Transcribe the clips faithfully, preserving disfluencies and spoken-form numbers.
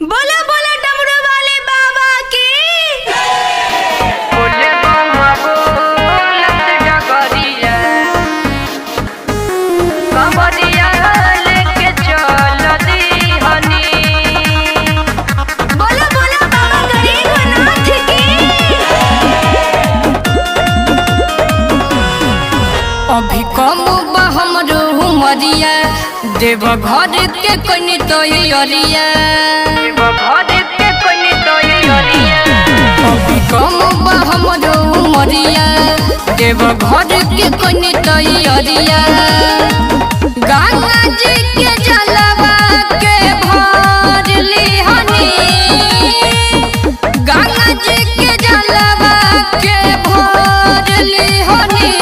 बोलो बोलो डमरू वाले बाबा की। बोले बाबा बोलत डगरिया कमरिया लेके चल दीहनी। बोलो बोलो बाबा गरीबनाथ की। अभी कम बा हमरो उमरिया देव घर के कनी तैयारिया देव घर के कनी तैयारिया। अभी कम बा हमरो उमरिया देव घर के कनी तैयारिया। गंगा जी के जलवा के भर लिहनी गंगा जी के जलवा के भर लिहनी।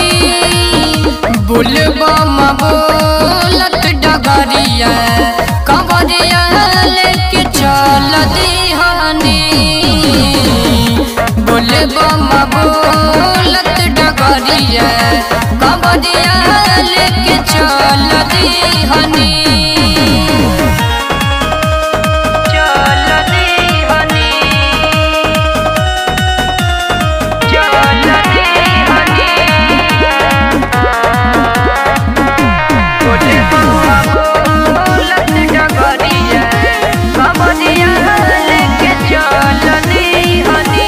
बुलबम बोलत डगरिया कंवरिया लेके चल दीहनी। बुलबम बोलत डगरिया कंवरिया लेके चल दीहनी। चल दीहनी चल दीहनी। बोले बाबा बोलत डगरिया कंवरिया लेके चल दीहनी।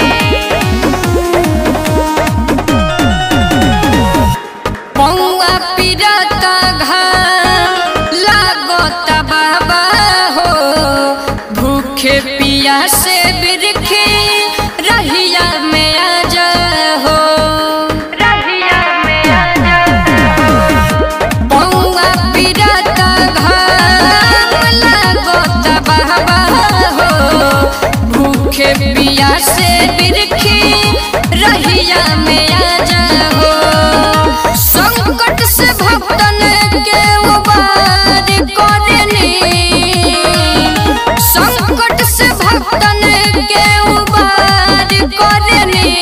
पौआ पिरता घाम लागता बाबा हो भूखे पियासे बिरखे रहिया में आ जा हो रहिया में आ जा हो। पौआ पिरता घाम लागता बाबा हो भूखे पियासे बिरखे रहिया में आ जा हो। संकट से भक्तन के उबार करनी संकट से भक्तन के उबार करनी।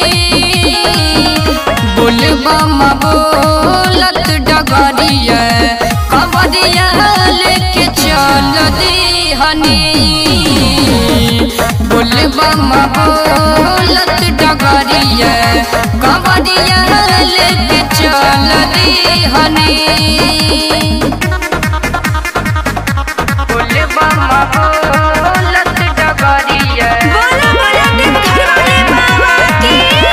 बुलबम बोलत डगरिया कंवरिया लेके चल दीहनी। बुलबम बोलत डगरिया कंवरिया लेके चल दीहनी। बुलबम बोलत डगरिया बोलो बोलो देवघर वाले बाबा की।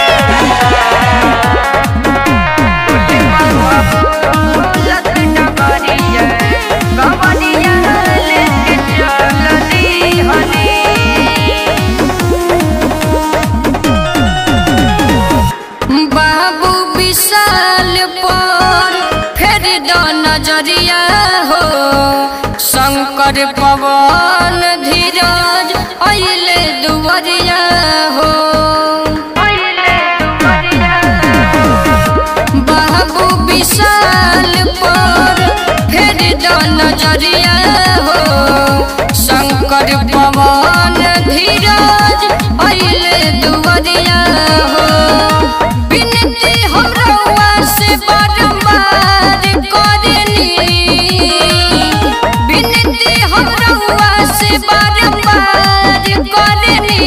बुलबम बोलत डगरिया कंवरिया लेके चल दीहनी। बाबू विशाल पर फेर दो नजरिया हो शंकर पवन धीरज अइले दुवरिया हो अइले दुवरिया हो। बाबू विशाल पर फेर दो नजरिया हो शंकर पवन धीरज अइले दुवरिया हो। बिनती हम रउआ से बारंबार करनी बिनती हम रउआ से बारंबार करनी।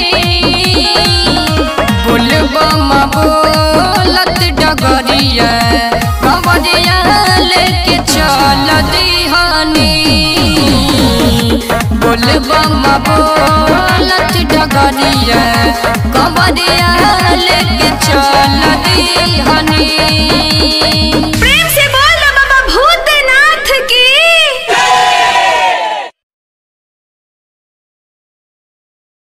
बुलबम बोलत डगरिया कंवरिया लेके चल दीहनी। बुलबम बोलत डगरिया कंवरिया लेके चल दीहनी।